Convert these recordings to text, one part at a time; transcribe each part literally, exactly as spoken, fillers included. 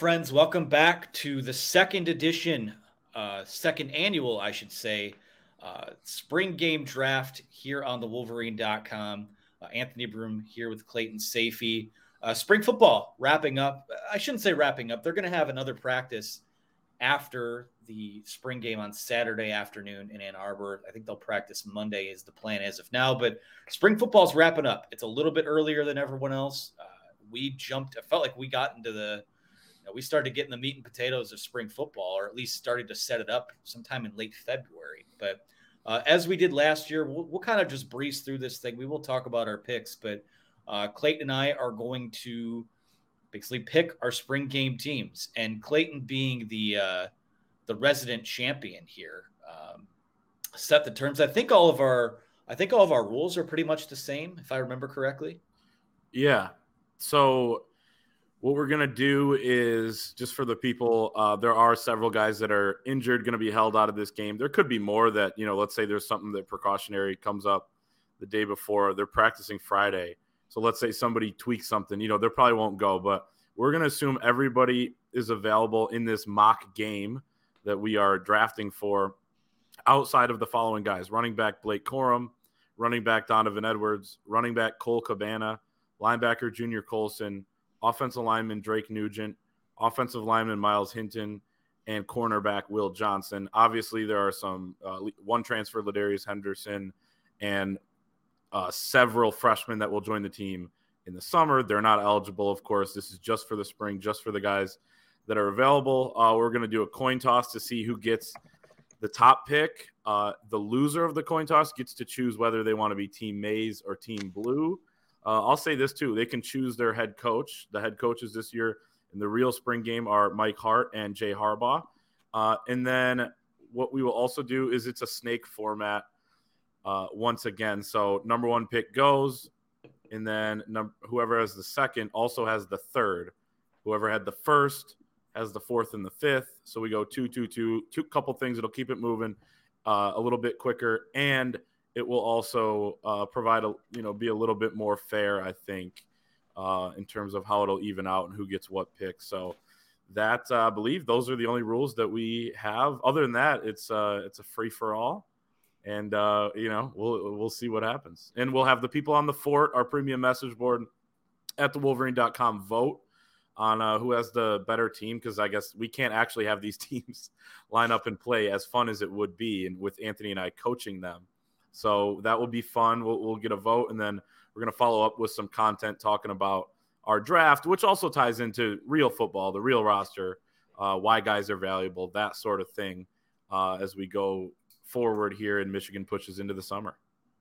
friends. Welcome back to the second edition, uh, second annual, I should say, uh, spring game draft here on the Wolverine dot com. Uh, Anthony Broom here with Clayton Sayfie. Uh, spring football wrapping up. I shouldn't say wrapping up. They're going to have another practice after the spring game on Saturday afternoon in Ann Arbor. I think they'll practice Monday is the plan as of now, but spring football is wrapping up. It's a little bit earlier than everyone else. Uh, we jumped, I felt like we got into the, you know, we started getting the meat and potatoes of spring football, or at least started to set it up sometime in late February. But uh, as we did last year, we'll, we'll kind of just breeze through this thing. We will talk about our picks, but uh, Clayton and I are going to basically pick our spring game teams, and Clayton being the uh, the resident champion here, um, set the terms. I think all of our I think all of our rules are pretty much the same, if I remember correctly. Yeah. So what we're gonna do is, just for the people, uh, there are several guys that are injured, going to be held out of this game. There could be more that, you know, let's say there's something that precautionary comes up the day before. They're practicing Friday. So let's say somebody tweaks something, you know, they probably won't go, but we're going to assume everybody is available in this mock game that we are drafting for, outside of the following guys: running back Blake Corum, running back Donovan Edwards, running back Cole Cabana, linebacker Junior Colson, offensive lineman Drake Nugent, offensive lineman Miles Hinton, and cornerback Will Johnson. Obviously, there are some uh, one transfer, Ladarius Henderson, and Uh, several freshmen that will join the team in the summer. They're not eligible, of course. This is just for the spring, just for the guys that are available. Uh, we're going to do a coin toss to see who gets the top pick. Uh, the loser of the coin toss gets to choose whether they want to be Team Maize or Team Blue. Uh, I'll say this, too. They can choose their head coach. The head coaches this year in the real spring game are Mike Hart and Jay Harbaugh. Uh, and then what we will also do is it's a snake format. Uh, once again, so number one pick goes, and then num- whoever has the second also has the third. Whoever had the first has the fourth and the fifth. So we go two, two, two, two. Couple things. It'll keep it moving uh, a little bit quicker, and it will also uh, provide a you know be a little bit more fair, I think, uh, in terms of how it'll even out and who gets what pick. So that uh, I believe those are the only rules that we have. Other than that, it's uh, it's a free for all. And, uh, you know, we'll we'll see what happens. And we'll have the people on the fort, our premium message board at the Wolverine dot com, vote on uh, who has the better team, because I guess we can't actually have these teams line up and play, as fun as it would be, and with Anthony and I coaching them. So that will be fun. We'll, we'll get a vote, and then we're going to follow up with some content talking about our draft, which also ties into real football, the real roster, uh, why guys are valuable, that sort of thing, uh, as we go forward here and Michigan pushes into the summer.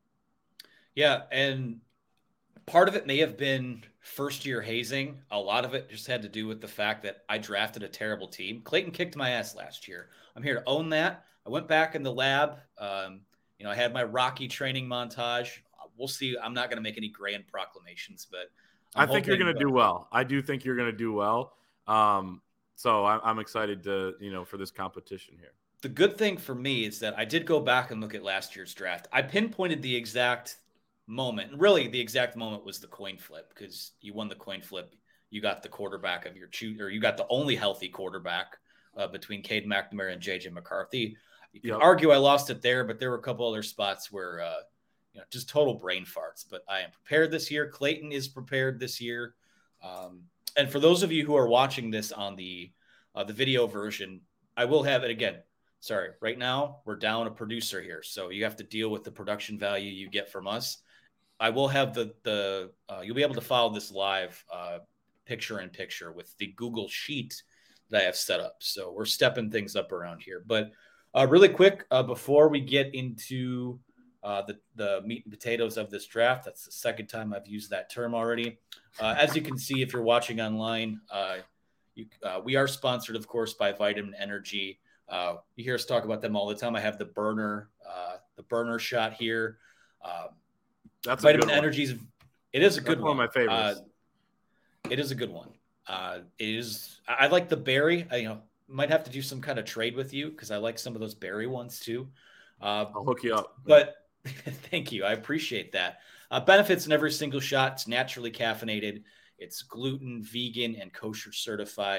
Yeah, and part of it may have been first year hazing. A lot of it just had to do with the fact that I drafted a terrible team. Clayton kicked my ass last year. I'm here to own that. I went back in the lab. Um, you know, I had my Rocky training montage. We'll see. I'm not going to make any grand proclamations, but I'm I think hoping, you're going to uh, do well. I do think you're going to do well. Um, so I'm, I'm excited to, you know, for this competition here. The good thing for me is that I did go back and look at last year's draft. I pinpointed the exact moment, and really the exact moment was the coin flip, because you won the coin flip. You got the quarterback of your choose, or you got the only healthy quarterback uh, between Cade McNamara and J J McCarthy. You can Yep. argue I lost it there, but there were a couple other spots where, uh, you know, just total brain farts. But I am prepared this year. Clayton is prepared this year. Um, and for those of you who are watching this on the uh, the video version, I will have it again. Sorry, right now we're down a producer here, so you have to deal with the production value you get from us. I will have the the uh, you'll be able to follow this live uh, picture in picture with the Google Sheet that I have set up. So we're stepping things up around here. But uh, really quick, uh, before we get into uh, the the meat and potatoes of this draft, that's the second time I've used that term already. Uh, as you can see, if you're watching online, uh, you, uh, we are sponsored, of course, by Vitamin Energy. Uh, you hear us talk about them all the time. I have the burner, uh, the burner shot here. Uh, That's Vitamin a good Energy's. It is a good That's one. one of my favorites. Uh, it is a good one. Uh, it is. I like the berry. I, you know, might have to do some kind of trade with you because I like some of those berry ones too. Uh, I'll hook you up. But thank you. I appreciate that. Uh, benefits in every single shot. It's naturally caffeinated. It's gluten, vegan, and kosher certified.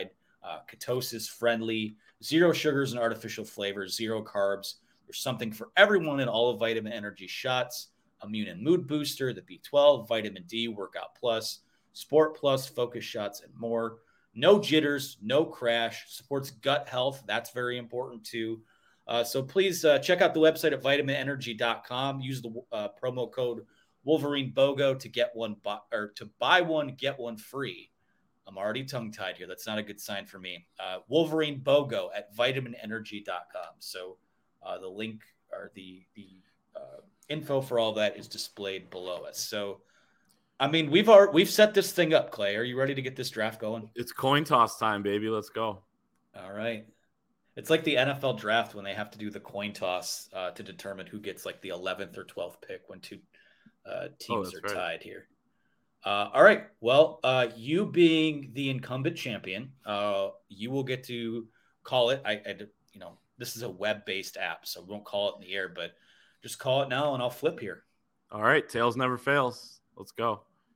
uh, ketosis friendly, zero sugars and artificial flavors, zero carbs. There's something for everyone in all of Vitamin Energy shots. Immune and mood booster, the B twelve, vitamin D, workout plus, sport plus, focus shots, and more. No jitters, no crash, supports gut health. That's very important too. Uh, so please uh, check out the website at vitamin energy dot com. Use the uh, promo code Wolverine BOGO to get one bu- or to buy one, get one free. I'm already tongue tied here. That's not a good sign for me. Uh, Wolverine BOGO at vitamin energy dot com. So uh, the link or the, the, uh, info for all that is displayed below us. So, I mean, we've already, we've set this thing up, Clay. Are you ready to get this draft going? It's coin toss time, baby. Let's go. All right. It's like the N F L draft when they have to do the coin toss uh, to determine who gets like the eleventh or twelfth pick when two uh, teams oh, are right. tied here. Uh, all right. Well, uh, you being the incumbent champion, uh, you will get to call it. I, I, you know, this is a web-based app, so we won't call it in the air, but just call it now, and I'll flip here. All right. Tails never fails. Let's go.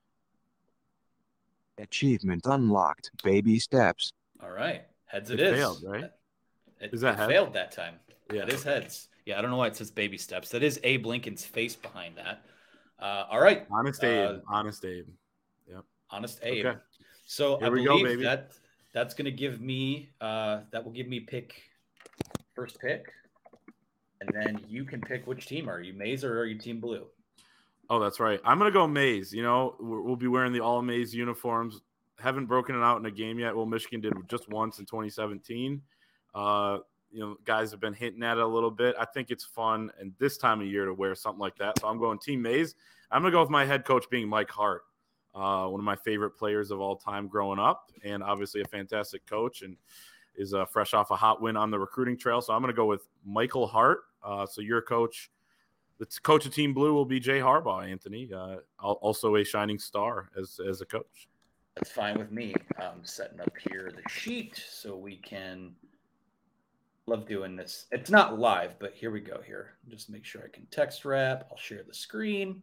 Achievement unlocked. Baby steps. All right. Heads it, it is. Failed, right? It, is that it failed that time. Yeah. It is heads. Yeah, I don't know why it says baby steps. That is Abe Lincoln's face behind that. Uh, all right. Honest Abe. Uh, Honest Abe. Yep. Honest Abe. Okay. So Here I we believe go, baby. that that's going to give me uh, that will give me pick first pick. And then you can pick which team. Are you Maize or are you Team Blue? Oh, that's right. I'm going to go Maize. You know, we'll be wearing the all Maize uniforms. Haven't broken it out in a game yet. Well, Michigan did just once in twenty seventeen. Uh, you know, guys have been hinting at it a little bit. I think it's fun and this time of year to wear something like that. So I'm going Team Maize. I'm going to go with my head coach being Mike Hart, uh, one of my favorite players of all time growing up, and obviously a fantastic coach and is uh, fresh off a hot win on the recruiting trail. So I'm going to go with Michael Hart. Uh, so your coach, the coach of Team Blue will be Jay Harbaugh, Anthony, uh, also a shining star as, as a coach. That's fine with me. I'm setting up here the sheet so we can love doing this. It's not live, but here we go here. Just make sure I can text wrap. I'll share the screen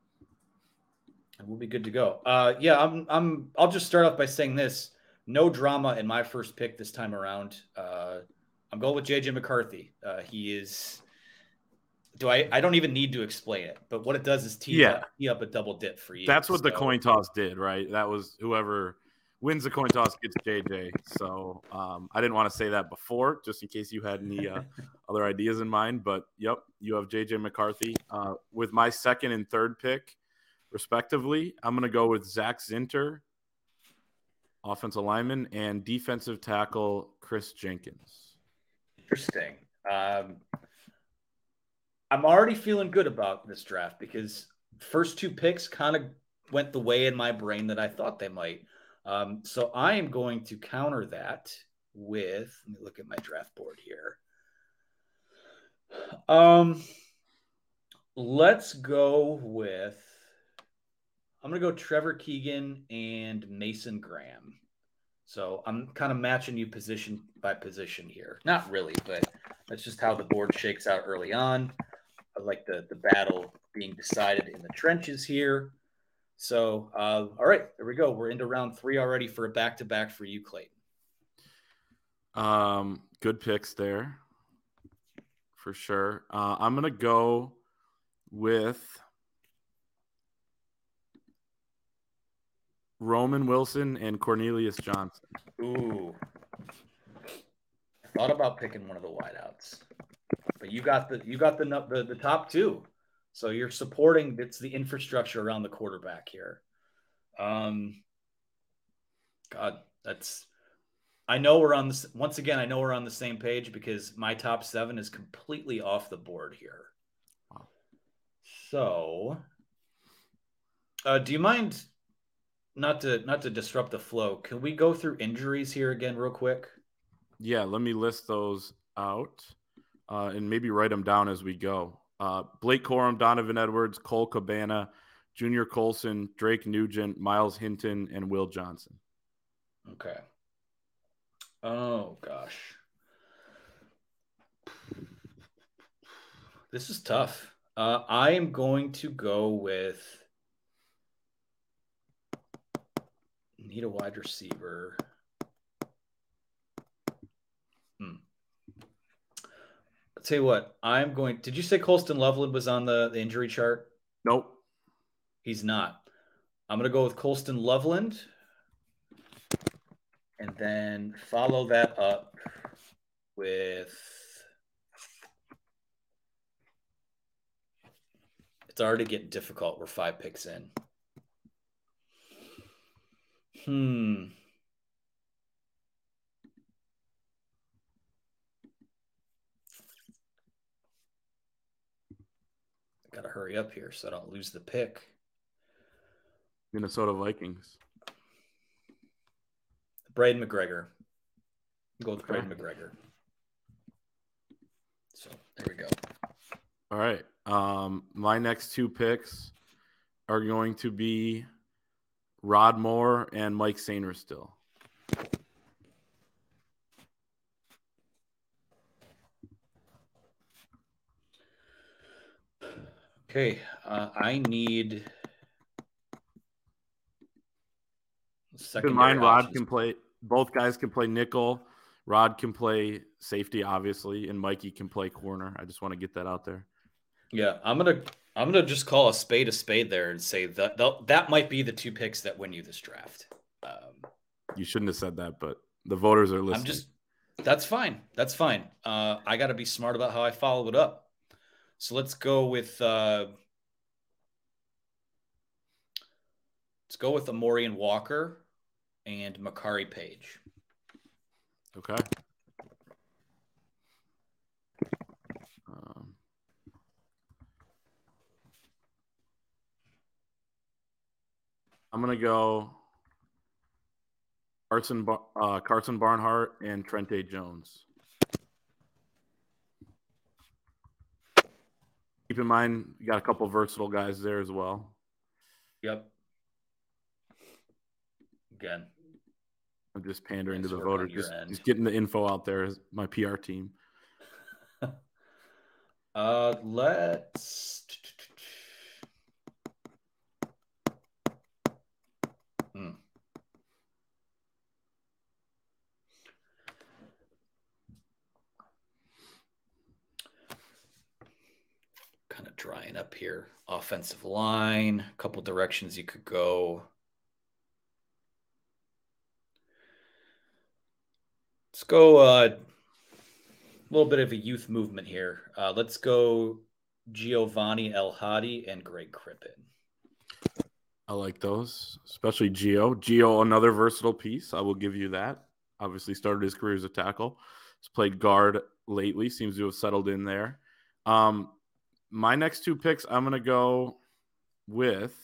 and we'll be good to go. Uh, yeah, I'm, I'm, I'll just start off by saying this. No drama in my first pick this time around. Uh, I'm going with J J McCarthy. Uh, he is. Do I? I don't even need to explain it, but what it does is tee, yeah. up, tee up a double dip for you. That's what so. the coin toss did, right? That was whoever wins the coin toss gets J J. So um, I didn't want to say that before, just in case you had any uh, other ideas in mind. But yep, you have J J McCarthy. Uh, with my second and third pick, respectively, I'm going to go with Zach Zinter, offensive lineman, and defensive tackle Chris Jenkins. Interesting. Um, I'm already feeling good about this draft because first two picks kind of went the way in my brain that I thought they might. Um, so I am going to counter that with, let me look at my draft board here. Um, let's go with, I'm going to go Trevor Keegan and Mason Graham. So I'm kind of matching you position by position here. Not really, but that's just how the board shakes out early on. I like the, the battle being decided in the trenches here. So, uh, all right, there we go. We're into round three already for a back-to-back for you, Clayton. Um, good picks there for sure. Uh, I'm going to go with Roman Wilson and Cornelius Johnson. Ooh. I thought about picking one of the wideouts, but you got the you got the the, the top two, so you're supporting. It's the infrastructure around the quarterback here. Um, God, that's. I know we're on this once again. I know we're on the same page because my top seven is completely off the board here. Wow. So, uh, do you mind? Not to not to disrupt the flow. Can we go through injuries here again real quick? Yeah, let me list those out uh, and maybe write them down as we go. Uh, Blake Corum, Donovan Edwards, Cole Cabana, Junior Colson, Drake Nugent, Miles Hinton, and Will Johnson. Okay. Oh, gosh. This is tough. Uh, I am going to go with need a wide receiver. tell you what, I'm going. Did you say Colston Loveland was on the, the injury chart? Nope. He's not. I'm going to go with Colston Loveland. And then follow that up with. It's already getting difficult. We're five picks in. Hmm. I gotta hurry up here so I don't lose the pick. Minnesota Vikings. Braden McGregor. Go with Okay. Braden McGregor. So there we go. All right. Um, my next two picks are going to be Rod Moore and Mike Sainristil. Okay, uh, I need. Keep in mind, Rod can play. Both guys can play nickel. Rod can play safety, obviously, and Mikey can play corner. I just want to get that out there. Yeah, I'm gonna I'm gonna just call a spade a spade there and say that that might be the two picks that win you this draft. Um, you shouldn't have said that, but the voters are listening. I'm just that's fine. That's fine. Uh, I got to be smart about how I follow it up. So let's go with uh, let's go with Amorian Walker and Makari Page. Okay. Um, I'm gonna go Carson uh, Carson Barnhart and Trente Jones. Keep in mind, you got a couple versatile guys there as well. Yep. Again, I'm just pandering nice to the work on voters, your just, end. just getting the info out there as my P R team. uh, let's. Hmm. Kind of drying up here. Offensive line, a couple directions you could go. Let's go uh, a little bit of a youth movement here. Uh, let's go Giovanni El Hadi and Greg Crippen. I like those, especially Gio. Gio, another versatile piece. I will give you that. Obviously started his career as a tackle. He's played guard lately. Seems to have settled in there. Um, my next two picks, I'm going to go with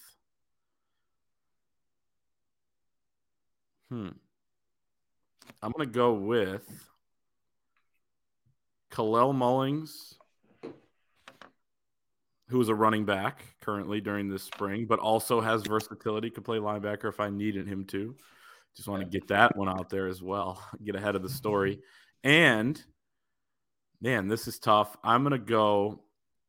hmm. I'm going to go with Kalel Mullings, who is a running back currently during this spring, but also has versatility, could play linebacker if I needed him to. Just want to get that one out there as well, get ahead of the story. And, man, this is tough. I'm going to go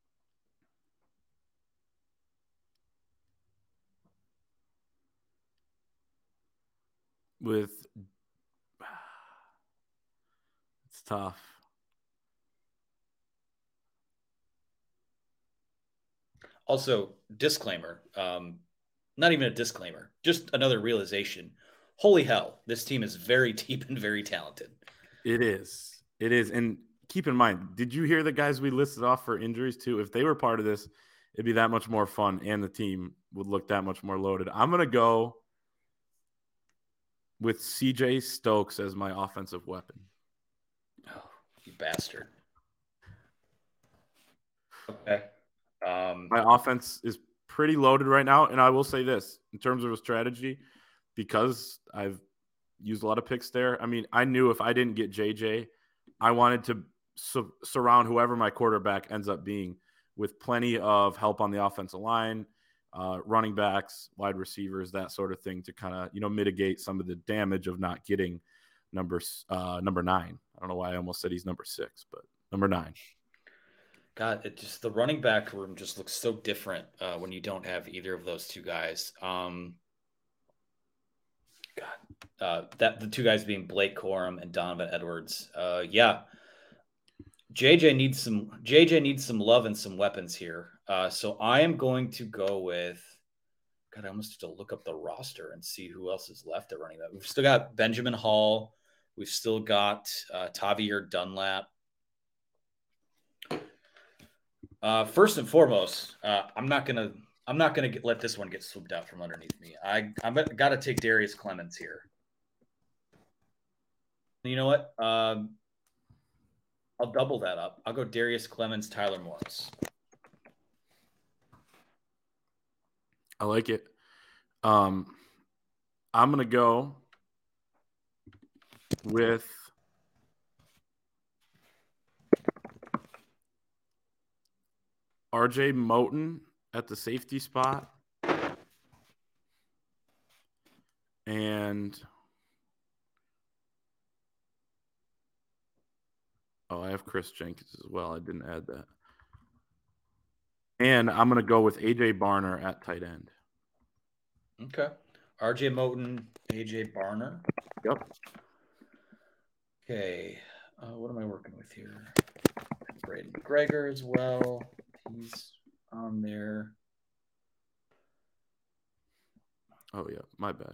with – it's tough. Also, disclaimer, um, not even a disclaimer, just another realization. Holy hell, this team is very deep and very talented. It is. It is. And keep in mind, did you hear the guys we listed off for injuries too? If they were part of this, it'd be that much more fun and the team would look that much more loaded. I'm going to go with C J Stokes as my offensive weapon. Oh, you bastard. Okay. Um, my offense is pretty loaded right now. And I will say this in terms of a strategy, because I've used a lot of picks there. I mean, I knew if I didn't get J J, I wanted to su- surround whoever my quarterback ends up being with plenty of help on the offensive line, uh, running backs, wide receivers, that sort of thing to kind of, you know, mitigate some of the damage of not getting number, uh, number nine. I don't know why I almost said he's number six, but number nine. God, it just the running back room just looks so different uh, when you don't have either of those two guys. Um, God, uh, that the two guys being Blake Corum and Donovan Edwards. Uh, yeah, J J needs some J J needs some love and some weapons here. Uh, so I am going to go with. God, I almost have to look up the roster and see who else is left at running that. We've still got Benjamin Hall. We've still got uh, Tavier Dunlap. Uh, first and foremost, uh, I'm not gonna I'm not gonna get, let this one get swooped out from underneath me. I I'm got to take Darius Clemens here. You know what? Um, I'll double that up. I'll go Darius Clemens, Tyler Morris. I like it. Um, I'm gonna go with R J Moten at the safety spot. And oh, I have Chris Jenkins as well. I didn't add that. And I'm going to go with A J Barner at tight end. Okay. R J Moten, A J Barner. Yep. Okay. Uh, what am I working with here? Braden McGregor as well. He's on there. Oh, yeah. My bad.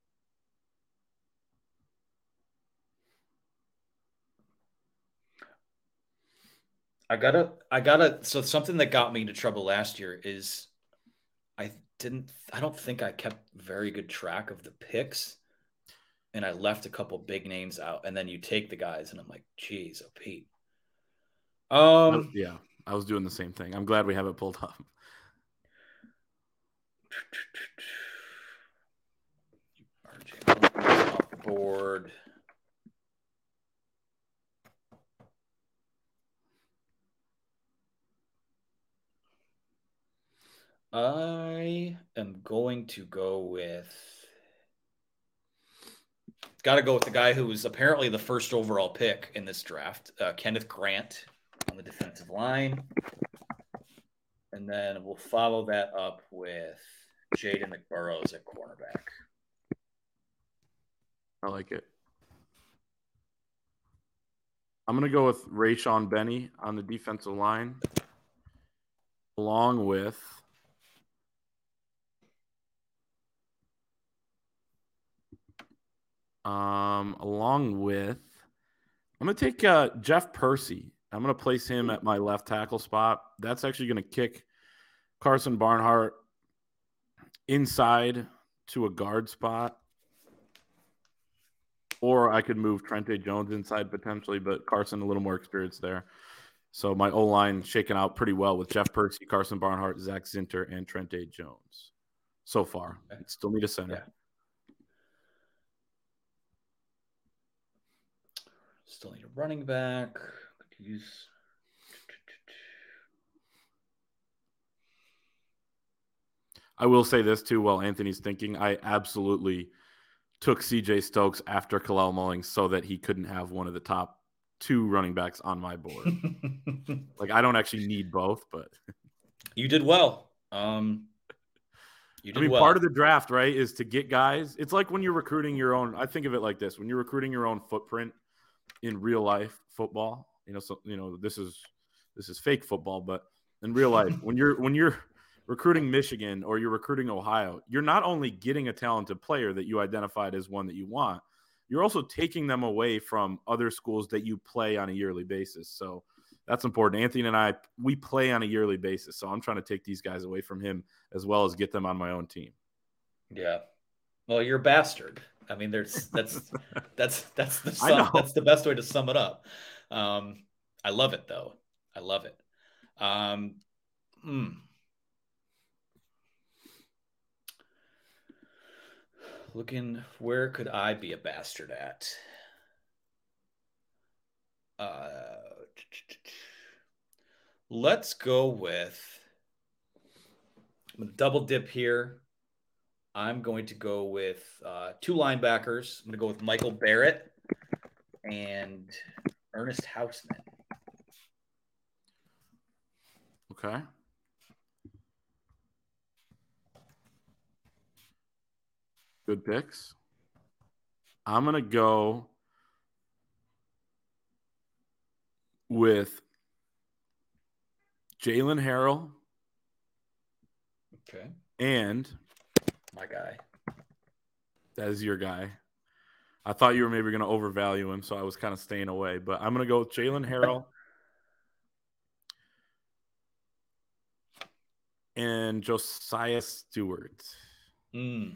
I gotta, I gotta. So something that got me into trouble last year is I didn't, I don't think I kept very good track of the picks, and I left a couple big names out. And then you take the guys, and I'm like, geez, oh Pete. Um, yeah, I was doing the same thing. I'm glad we have it pulled up. R J off the board. I am going to go with. Got to go with the guy who was apparently the first overall pick in this draft, uh, Kenneth Grant on the defensive line. And then we'll follow that up with Jaden McBurrows at cornerback. I like it. I'm going to go with Rayshon Benny on the defensive line, along with um, along with I'm going to take uh, Jeff Percy. I'm going to place him at my left tackle spot. That's actually going to kick Carson Barnhart inside to a guard spot. Or I could move Trente Jones inside potentially, but Carson a little more experienced there. So my O-line shaking out pretty well with Jeff Percy, Carson Barnhart, Zach Zinter, and Trente Jones so far. Okay. Still need a center. Yeah. Still need a running back. Could use... I will say this too while Anthony's thinking. I absolutely took C J Stokes after Kalel Mullings so that he couldn't have one of the top two running backs on my board. Like, I don't actually need both, but you did well. Um, you did I mean, well. part of the draft, right, is to get guys. It's like when you're recruiting your own. I think of it like this: when you're recruiting your own footprint in real life football. You know, so you know this is this is fake football, but in real life, when you're when you're recruiting Michigan or you're recruiting Ohio, you're not only getting a talented player that you identified as one that you want, you're also taking them away from other schools that you play on a yearly basis. So that's important. Anthony and I, we play on a yearly basis. So I'm trying to take these guys away from him as well as get them on my own team. Yeah. Well, you're a bastard. I mean, there's that's that's that's the sum, that's the best way to sum it up. Um, I love it though. I love it. Um, hmm. Looking, where could I be a bastard at? Uh, let's go with, I'm going to double dip here. I'm going to go with uh, two linebackers. I'm going to go with Michael Barrett and Ernest Hausman. Okay. Good picks. I'm going to go with Jalen Harrell. Okay. And my guy. That is your guy. I thought you were maybe going to overvalue him, so I was kind of staying away. But I'm going to go with Jalen Harrell and Josiah Stewart. Mm.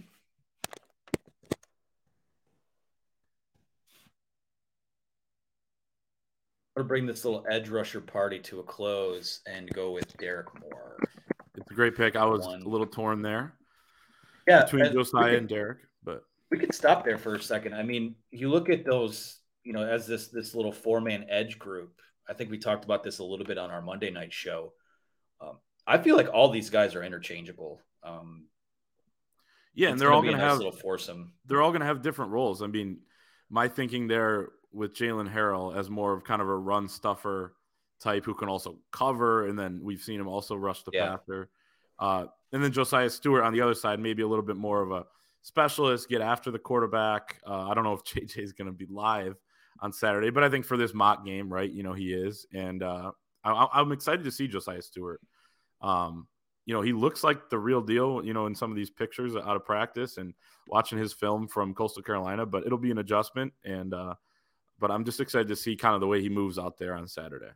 I'm going to bring this little edge rusher party to a close and go with Derek Moore. It's a great pick. I was One. a little torn there. Yeah, between Josiah could, and Derek, but we could stop there for a second. I mean, you look at those, you know, as this this little four-man edge group. I think we talked about this a little bit on our Monday night show. Um, I feel like all these guys are interchangeable. Um, yeah, and they're all going to nice have little foursome. They're all going to have different roles. I mean, my thinking there with Jalen Harrell as more of kind of a run stuffer type who can also cover, and then we've seen him also rush the yeah. passer. Uh, and then Josiah Stewart on the other side, maybe a little bit more of a specialist, get after the quarterback. Uh, I don't know if J J is going to be live on Saturday, but I think for this mock game, right, you know, he is. And uh, I, I'm excited to see Josiah Stewart. Um, you know, he looks like the real deal, you know, in some of these pictures out of practice and watching his film from Coastal Carolina, but it'll be an adjustment. And, uh, but I'm just excited to see kind of the way he moves out there on Saturday.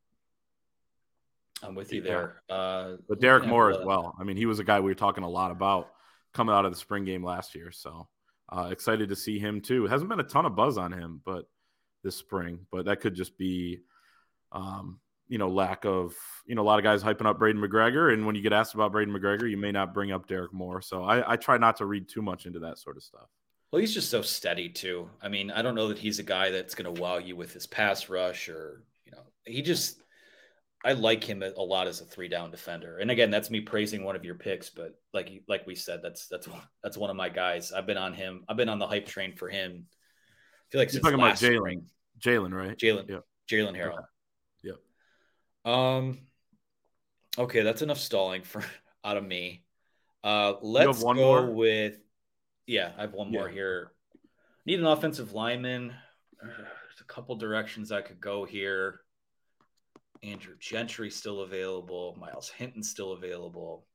I'm with you there. Yeah. Uh, but Derek Moore as well. I mean, he was a guy we were talking a lot about coming out of the spring game last year. So uh, excited to see him too. Hasn't been a ton of buzz on him, but this spring, but that could just be, um, you know, lack of, you know, a lot of guys hyping up Braden McGregor. And when you get asked about Braden McGregor, you may not bring up Derek Moore. So I, I try not to read too much into that sort of stuff. Well, he's just so steady too. I mean, I don't know that he's a guy that's going to wow you with his pass rush or, you know, he just, I like him a lot as a three down defender. And again, that's me praising one of your picks, but like, like we said, that's, that's, that's one of my guys. I've been on him. I've been on the hype train for him. I feel like You're since talking last about Jalen, spring. Jalen, right? Jalen, yep. Jalen Harrell. Okay. Yep. Um, okay. That's enough stalling for out of me. Uh, let's one go more? with, yeah, I have one more yeah. here. Need an offensive lineman. Uh, there's a couple directions I could go here. Andrew Gentry still available. Miles Hinton still available.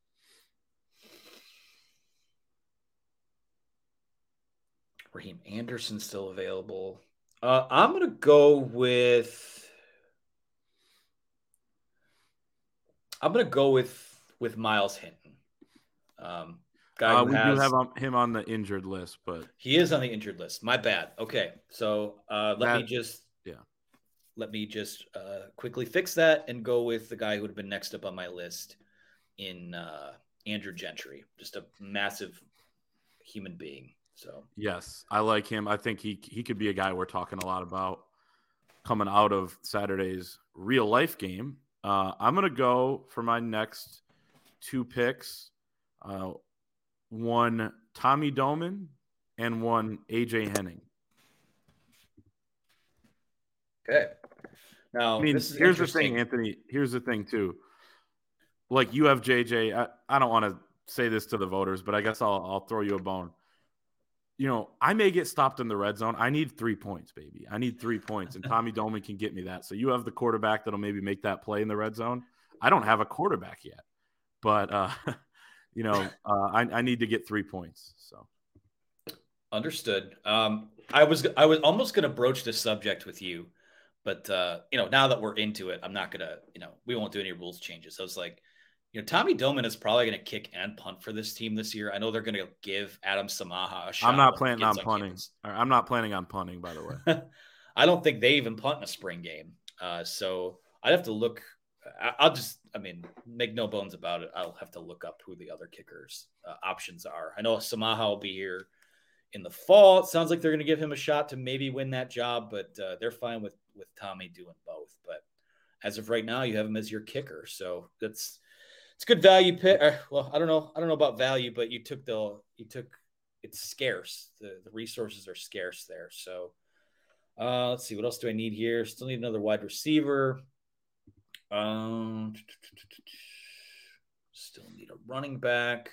Raheem Anderson still available. Uh, I'm going to go with I'm going to go with with Miles Hinton. Um, guy uh, who we has, do have him on the injured list, but he is on the injured list. My bad. Okay, so uh, let that, me just yeah. Let me just uh, quickly fix that and go with the guy who would have been next up on my list in uh, Andrew Gentry. Just a massive human being. So yes, I like him. I think he he could be a guy we're talking a lot about coming out of Saturday's real life game. Uh, I'm gonna go for my next two picks. Uh, one Tommy Doman and one A J Henning. okay. Now, I mean, this is here's the thing, Anthony. Here's the thing, too. Like, you have J J. I, I don't want to say this to the voters, but I guess I'll I'll throw you a bone. You know, I may get stopped in the red zone. I need three points, baby. I need three points, and Tommy Doman can get me that. So you have the quarterback that'll maybe make that play in the red zone. I don't have a quarterback yet, but, uh, you know, uh, I, I need to get three points. So understood. Um, I was I was almost going to broach this subject with you. But, uh, you know, now that we're into it, I'm not going to, you know, we won't do any rules changes. I was like, you know, Tommy Doman is probably going to kick and punt for this team this year. I know they're going to give Adam Samaha a shot. I'm not planning on, on punting. Campus. I'm not planning on punting, by the way. I don't think they even punt in a spring game. Uh, so I'd have to look. I'll just, I mean, make no bones about it. I'll have to look up who the other kickers uh, options are. I know Samaha will be here in the fall. It sounds like they're going to give him a shot to maybe win that job, but uh, they're fine with, with Tommy doing both. But as of right now, you have him as your kicker. So that's, it's good value pick. Uh, well, I don't know. I don't know about value, but you took the, you took, it's scarce. The, the resources are scarce there. So uh, let's see. What else do I need here? Still need another wide receiver. Um, still need a running back.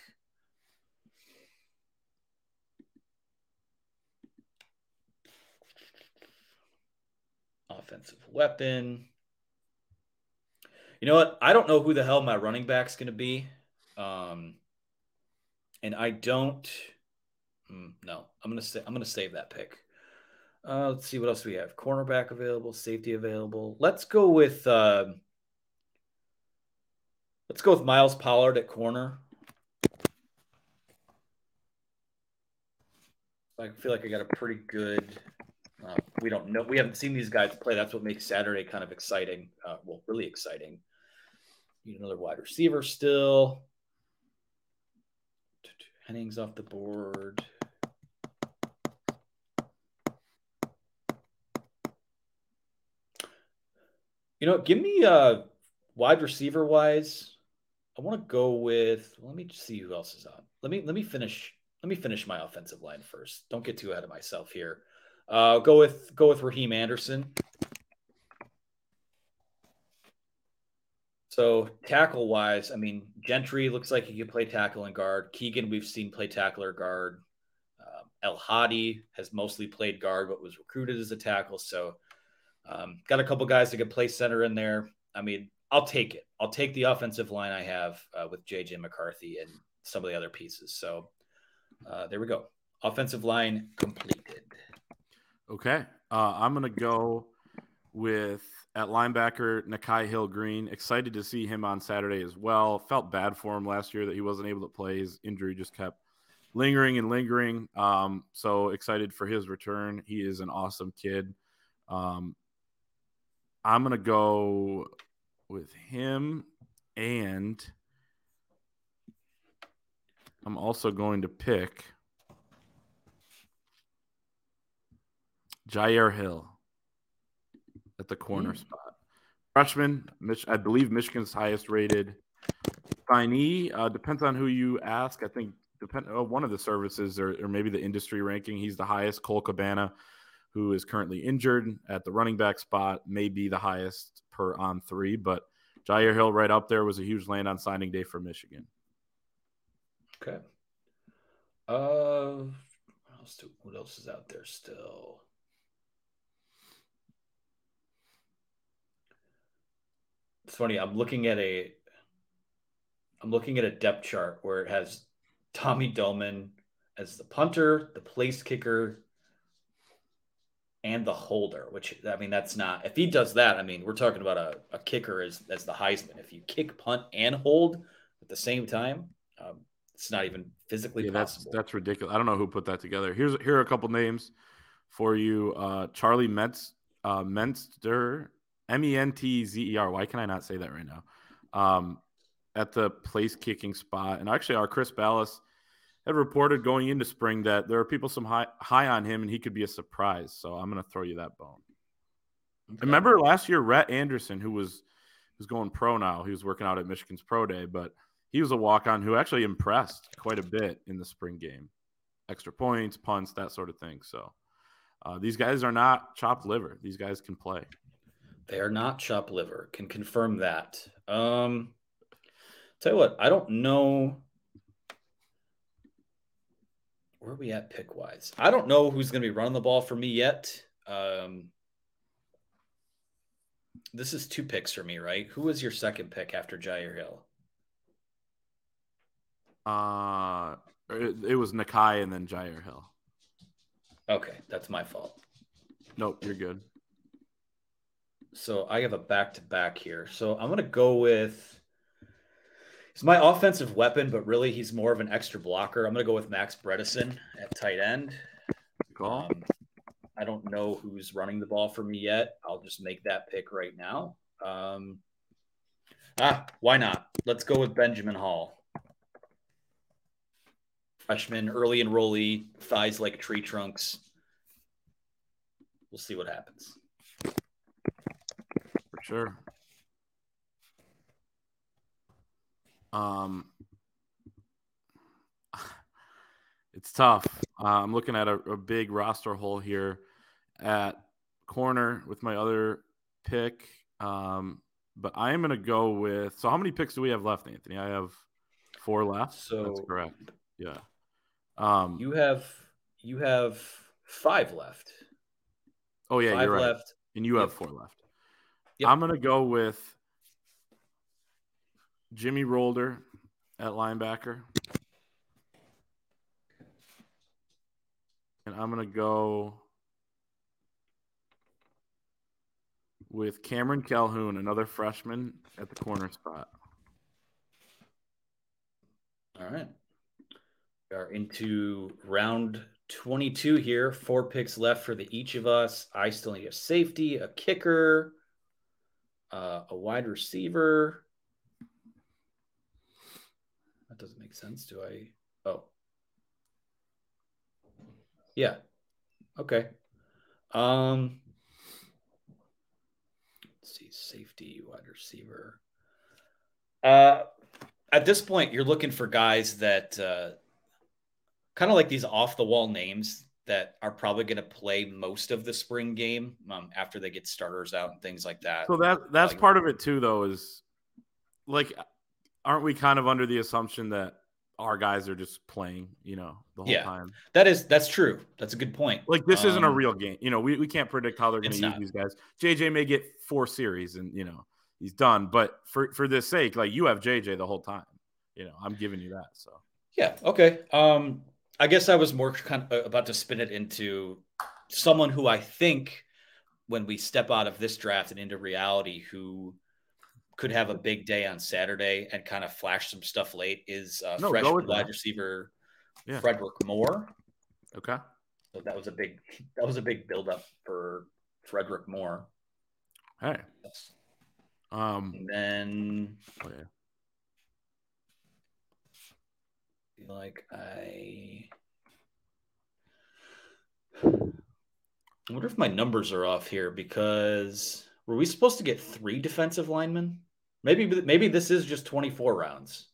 Offensive weapon. You know what? I don't know who the hell my running back's going to be. Um, and I don't. Hmm, no, I'm gonna say I'm gonna save that pick. Uh, let's see what else we have. Cornerback available, safety available. Let's go with uh, let's go with Miles Pollard at corner. I feel like I got a pretty good. Uh, we don't know. We haven't seen these guys play. That's what makes Saturday kind of exciting. Uh, well, really exciting. Need another wide receiver still. Henning's off the board. You know, give me uh wide receiver wise. I want to go with. Let me see who else is on. Let me let me finish. Let me finish my offensive line first. Don't get too ahead of myself here. Uh, go with go with Raheem Anderson. So tackle wise, I mean, Gentry looks like he can play tackle and guard. Keegan, we've seen play tackle or guard. Um, El Hadi has mostly played guard, but was recruited as a tackle. So um, got a couple guys that can play center in there. I mean, I'll take it. I'll take the offensive line I have uh, with J J McCarthy and some of the other pieces. So uh, there we go. Offensive line completed. Okay. Uh, I'm going to go with at linebacker, Nakai Hill-Green. Excited to see him on Saturday as well. Felt bad for him last year that he wasn't able to play. His injury just kept lingering and lingering. Um, so excited for his return. He is an awesome kid. Um, I'm going to go with him, and I'm also going to pick Jair Hill at the corner mm. spot. Freshman, I believe Michigan's highest rated signee. Uh, depends on who you ask. I think depend oh, one of the services or, or maybe the industry ranking. He's the highest. Cole Cabana, who is currently injured at the running back spot, may be the highest per on three. But Jair Hill right up there was a huge land on signing day for Michigan. Okay. Uh, what else, do, what else is out there still? It's funny. I'm looking at a, I'm looking at a depth chart where it has Tommy Doman as the punter, the place kicker, and the holder. Which I mean, that's not. If he does that, I mean, we're talking about a, a kicker as as the Heisman. If you kick, punt, and hold at the same time, um, it's not even physically yeah, possible. That's that's ridiculous. I don't know who put that together. Here's here are a couple names for you. Uh, Charlie Metz, uh, Menster. M E N T Z E R. Why can I not say that right now? Um, at the place kicking spot. And actually, our Chris Ballas had reported going into spring that there are people some high, high on him and he could be a surprise. So I'm going to throw you that bone. Okay. Remember last year, Rhett Anderson, who was who's going pro now, he was working out at Michigan's Pro Day, but he was a walk-on who actually impressed quite a bit in the spring game. Extra points, punts, that sort of thing. So uh, these guys are not chopped liver. These guys can play. They are not chopped liver. Can confirm that. Um, tell you what, I don't know where are we at pick wise. I don't know who's going to be running the ball for me yet. Um, this is two picks for me, right? Who was your second pick after Jair Hill? Uh, it, it was Nakai and then Jair Hill. Okay, that's my fault. Nope, you're good. So I have a back-to-back here. So I'm going to go with – he's my offensive weapon, but really he's more of an extra blocker. I'm going to go with Max Bredesen at tight end. Cool. Um, I don't know who's running the ball for me yet. I'll just make that pick right now. Um, ah, why not? Let's go with Benjamin Hall. Freshman, early enrollee, thighs like tree trunks. We'll see what happens. Sure. Um, it's tough. Uh, I'm looking at a, a big roster hole here at corner with my other pick. Um, but I am going to go with. So, how many picks do we have left, Anthony? I have four left. So that's correct. Yeah. Um, you have you have five left. Oh yeah, five you're right. left, and you yep. have four left. Yep. I'm going to go with Jimmy Rolder at linebacker. And I'm going to go with Cameron Calhoun, another freshman at the corner spot. All right. We are into round twenty-two here. Four picks left for the each of us. I still need a safety, a kicker, uh, a wide receiver. That doesn't make sense. Do I? Oh. Yeah. Okay. Um, let's see. Safety, wide receiver. Uh, at this point, you're looking for guys that uh, kind of like these off the wall names that are probably going to play most of the spring game um, after they get starters out and things like that. So that that's like, part of it too, though, is like, aren't we kind of under the assumption that our guys are just playing, you know, the whole yeah, time? That is, that's true. That's a good point. Like, this um, isn't a real game. You know, we, we can't predict how they're going to use not. these guys. J J may get four series and, you know, he's done. But for, for this sake, like, you have J J the whole time. You know, I'm giving you that. So, yeah. Okay. Um, I guess I was more kind of about to spin it into someone who I think when we step out of this draft and into reality, who could have a big day on Saturday and kind of flash some stuff late is uh, no, freshman wide receiver yeah. Frederick Moore. Okay. So that was a big, that was a big buildup for Frederick Moore. Hey. Yes. Um. And then, oh, yeah. feel like I, I wonder if my numbers are off here, because were we supposed to get three defensive linemen? Maybe, maybe this is just twenty-four rounds.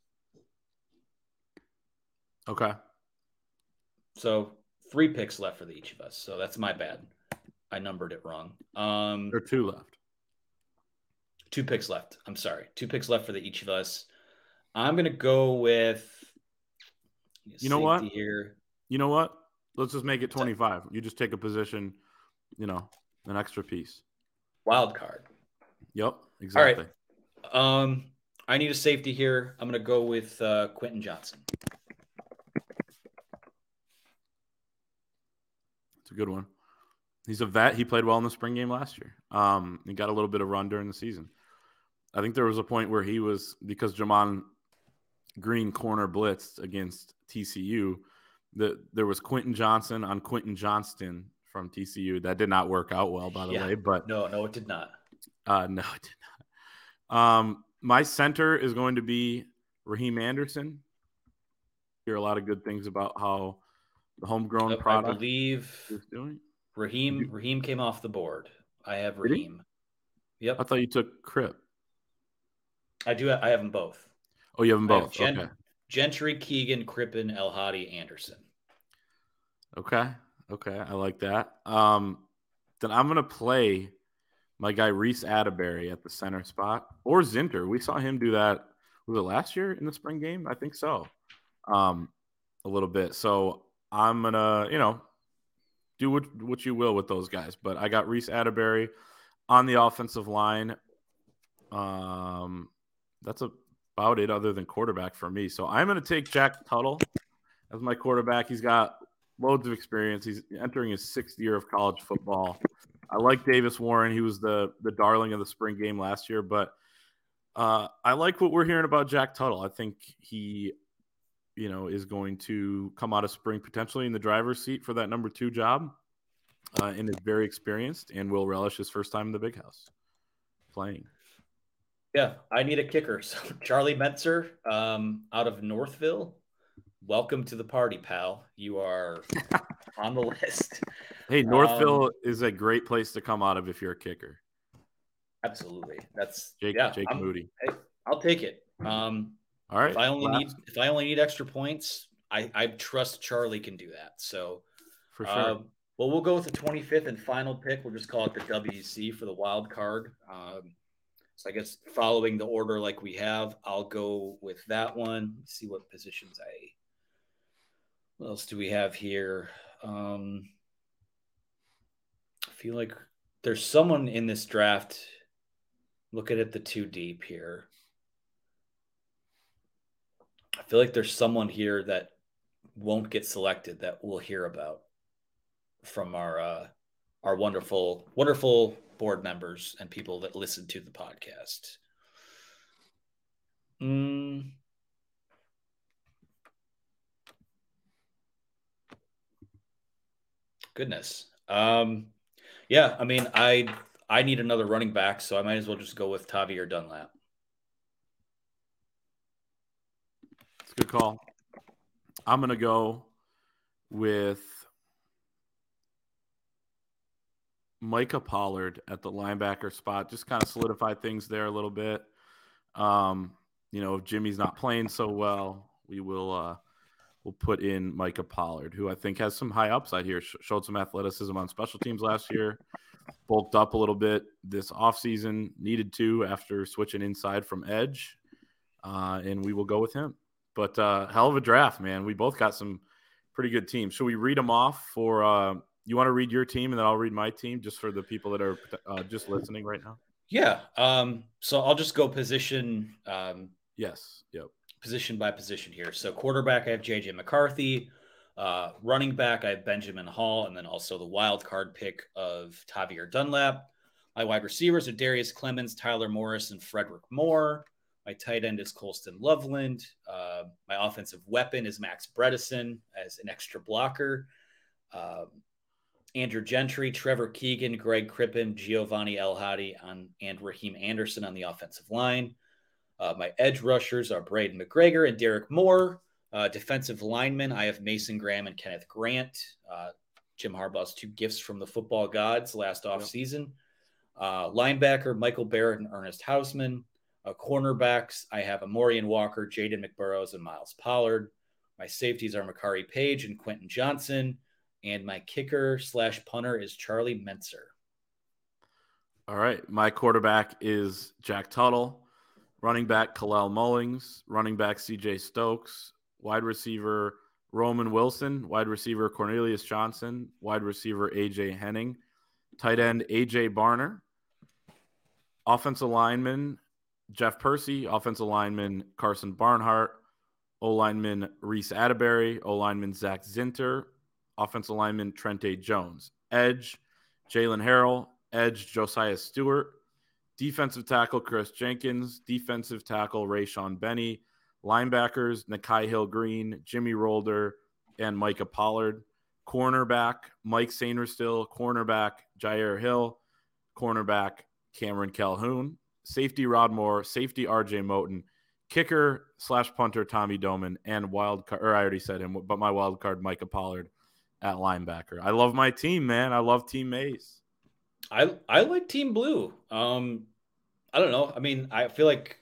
Okay. So three picks left for the each of us. So that's my bad. I numbered it wrong. Um, there are two left. Two picks left. I'm sorry. Two picks left for the each of us. I'm going to go with, you know what? Here. You know what? Let's just make it twenty-five. You just take a position, you know, an extra piece. Wild card. Yep, exactly. All right. Um, I need a safety here. I'm going to go with uh, Quentin Johnson. It's a good one. He's a vet. He played well in the spring game last year. Um, he got a little bit of run during the season. I think there was a point where he was, because Jamon Green corner blitzed against T C U, that there was Quentin Johnson on Quentin Johnston from T C U. That did not work out well, by the yeah. way. But no, no, it did not. Uh, no, it did not. Um, my center is going to be Raheem Anderson. Hear a lot of good things about how the homegrown Yep, product I believe is doing. Raheem you, Raheem came off the board. I have Raheem. Yep. I thought you took Crip. I do. I have them both. Oh, you have them both. Have Gen- okay. Gentry, Keegan, Crippen, El Hadi, Anderson. Okay. Okay. I like that. Um, then I'm going to play my guy Reese Atterbury at the center spot, or Zinter. We saw him do that. Was it last year in the spring game? I think so. Um, a little bit. So I'm going to, you know, do what, what you will with those guys. But I got Reese Atterbury on the offensive line. Um, that's about it other than quarterback for me. So I'm going to take Jack Tuttle as my quarterback. He's got loads of experience. He's entering his sixth year of college football. I like Davis Warren. He was the the darling of the spring game last year. But uh, I like what we're hearing about Jack Tuttle. I think he, you know, is going to come out of spring potentially in the driver's seat for that number two job, uh, and is very experienced and will relish his first time in the big house playing. Yeah, I need a kicker. So Charlie Metzer, um, out of Northville. Welcome to the party, pal. You are on the list. Hey, Northville um, is a great place to come out of if you're a kicker. Absolutely. That's Jake, yeah, Jake I'm, Moody. I, I'll take it. Um, All right. If I only last. need if I only need extra points, I, I trust Charlie can do that. So for sure. Uh, well, we'll go with the twenty-fifth and final pick. We'll just call it the W C for the wild card. Um, so I guess following the order like we have, I'll go with that one. Let's see what positions I. What else do we have here? Um, I feel like there's someone in this draft. Looking at the two deep here. I feel like there's someone here that won't get selected that we'll hear about from our uh, our wonderful, wonderful board members and people that listen to the podcast. Mm. Goodness. Um, yeah, I mean, I I need another running back, so I might as well just go with Tavier Dunlap. It's a good call. I'm going to go with Micah Pollard at the linebacker spot. Just kind of solidify things there a little bit. Um, you know, if Jimmy's not playing so well, we will uh, we'll put in Micah Pollard, who I think has some high upside here. Sh- showed some athleticism on special teams last year. Bulked up a little bit this offseason. Needed to after switching inside from edge. Uh, and we will go with him. But uh, hell of a draft, man. We both got some pretty good teams. Should we read them off for uh, – you want to read your team and then I'll read my team just for the people that are uh, just listening right now? Yeah. Um, so I'll just go position. Um, yes. Yep. Position by position here. So quarterback, I have J J McCarthy. Uh, running back, I have Benjamin Hall, and then also the wild card pick of Tavier Dunlap. My wide receivers are Darius Clemens, Tyler Morris, and Frederick Moore. My tight end is Colston Loveland. Uh, my offensive weapon is Max Bredesen as an extra blocker. Um, Andrew Gentry, Trevor Keegan, Greg Crippen, Giovanni El-Hadi, on, and Raheem Anderson on the offensive line. Uh, my edge rushers are Braden McGregor and Derek Moore. Uh, defensive linemen, I have Mason Graham and Kenneth Grant. Uh, Jim Harbaugh's two gifts from the football gods last offseason. Uh, linebacker, Michael Barrett and Ernest Hausman. Uh, cornerbacks, I have Amorian Walker, Jaden McBurrows, and Miles Pollard. My safeties are Makari Page and Quentin Johnson. And my kicker slash punter is Charlie Mentzer. All right. My quarterback is Jack Tuttle. Running back, Kalel Mullings. Running back, C J Stokes. Wide receiver, Roman Wilson. Wide receiver, Cornelius Johnson. Wide receiver, A J Henning. Tight end, A J Barner. Offensive lineman, Jeff Percy. Offensive lineman, Carson Barnhart. O-lineman, Reese Atterbury. O-lineman, Zach Zinter. Offensive lineman, Trente Jones. Edge, Jalen Harrell. Edge, Josiah Stewart. Defensive tackle, Chris Jenkins. Defensive tackle, Rayshon Benny. Linebackers, Nakai Hill-Green, Jimmy Rolder, and Micah Pollard. Cornerback, Mike Sainristil. Cornerback, Jair Hill. Cornerback, Cameron Calhoun. Safety, Rod Moore. Safety, R J Moten. Kicker slash punter, Tommy Doman. And wild card, or I already said him, but my wild card, Micah Pollard at linebacker. I love my team, man. I love Team Maze. I I like Team Blue. Um, I don't know. I mean, I feel like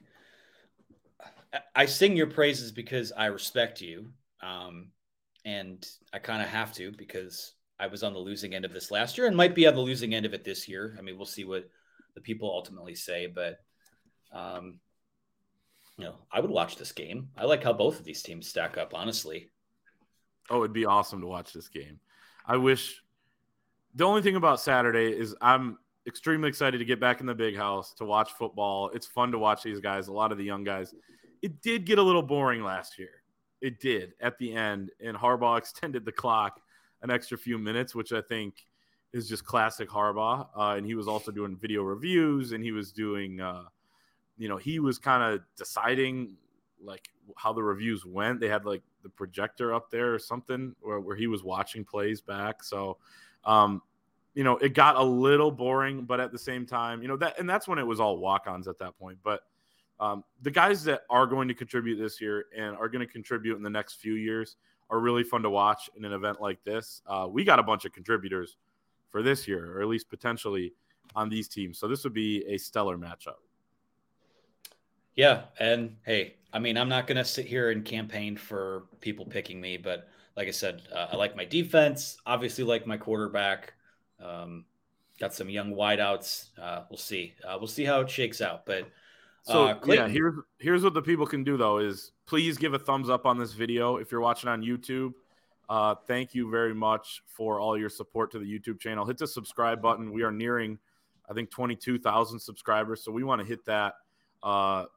I sing your praises because I respect you, um, and I kind of have to because I was on the losing end of this last year and might be on the losing end of it this year. I mean, we'll see what the people ultimately say, but um, you know, I would watch this game. I like how both of these teams stack up, honestly. Oh, it'd be awesome to watch this game. I wish. The only thing about Saturday is I'm extremely excited to get back in the big house to watch football. It's fun to watch these guys, a lot of the young guys. It did get a little boring last year. It did at the end, and Harbaugh extended the clock an extra few minutes, which I think is just classic Harbaugh. Uh, and he was also doing video reviews, and he was doing, uh, you know, he was kind of deciding like how the reviews went. They had like the projector up there or something where, where he was watching plays back. So, um, you know, it got a little boring, but at the same time, you know, that, and that's when it was all walk-ons at that point. But um, the guys that are going to contribute this year and are going to contribute in the next few years are really fun to watch in an event like this. Uh, we got a bunch of contributors for this year, or at least potentially on these teams. So this would be a stellar matchup. Yeah. And hey, I mean, I'm not going to sit here and campaign for people picking me, but like I said, uh, I like my defense, obviously like my quarterback. Um, got some young wideouts. Uh, we'll see. Uh, we'll see how it shakes out. But so uh, Clayton, yeah, here's here's what the people can do though is please give a thumbs up on this video if you're watching on YouTube. Uh, thank you very much for all your support to the YouTube channel. Hit the subscribe button. We are nearing, I think, twenty-two thousand subscribers, so we want to hit that. Uh,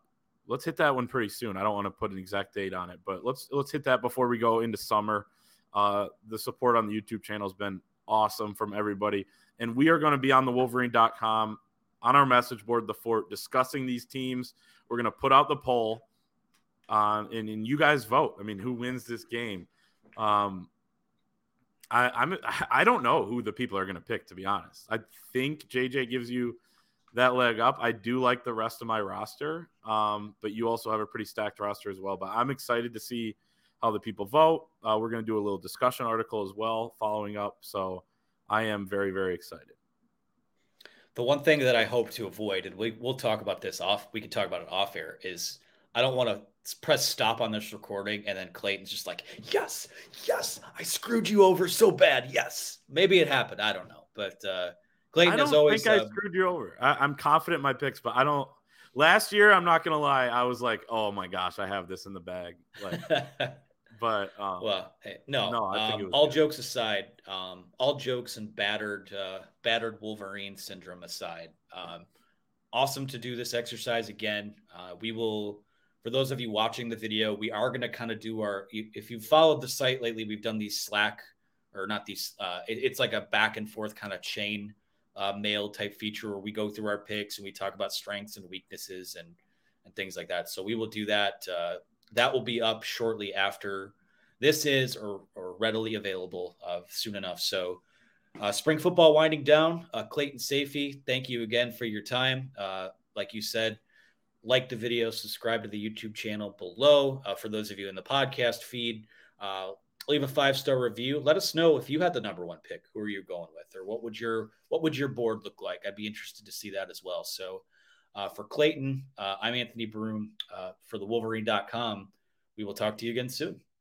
let's hit that one pretty soon. I don't want to put an exact date on it, but let's let's hit that before we go into summer. Uh, the support on the YouTube channel has been awesome from everybody, and we are going to be on the Wolverine dot com on our message board, the Fort, discussing these teams. We're going to put out the poll, uh, and, and you guys vote. I mean, who wins this game? Um, I, I'm I don't know who the people are going to pick, to be honest. I think J J gives you that leg up. I do like the rest of my roster, um, but you also have a pretty stacked roster as well. But I'm excited to see how the people vote. Uh, we're going to do a little discussion article as well following up. So I am very, very excited. The one thing that I hope to avoid, and we, we'll talk about this off, we can talk about it off air, is I don't want to press stop on this recording and then Clayton's just like, yes, yes, I screwed you over so bad. Yes. Maybe it happened. I don't know. But uh, Clayton, I don't as always, think I um, screwed you over. I, I'm confident in my picks, but I don't. Last year, I'm not going to lie, I was like, oh my gosh, I have this in the bag. Like, but um, well, hey, no, no, I think um, it was all good. jokes aside, um, all jokes and battered, uh, battered Wolverine syndrome aside, um, awesome to do this exercise again. Uh, we will, for those of you watching the video, we are going to kind of do our, if you've followed the site lately, we've done these Slack or not these, uh, it, it's like a back and forth kind of chain uh, mail type feature where we go through our picks and we talk about strengths and weaknesses and, and things like that. So we will do that. Uh, that will be up shortly after this is, or, or readily available uh, soon enough. So uh, spring football winding down. Uh, Clayton Sayfie, thank you again for your time. Uh, like you said, like the video, subscribe to the YouTube channel below. Uh, for those of you in the podcast feed, uh, leave a five-star review. Let us know if you had the number one pick. Who are you going with, or what would your what would your board look like? I'd be interested to see that as well. So uh, for Clayton, uh, I'm Anthony Broom uh, for the Wolverine dot com. We will talk to you again soon.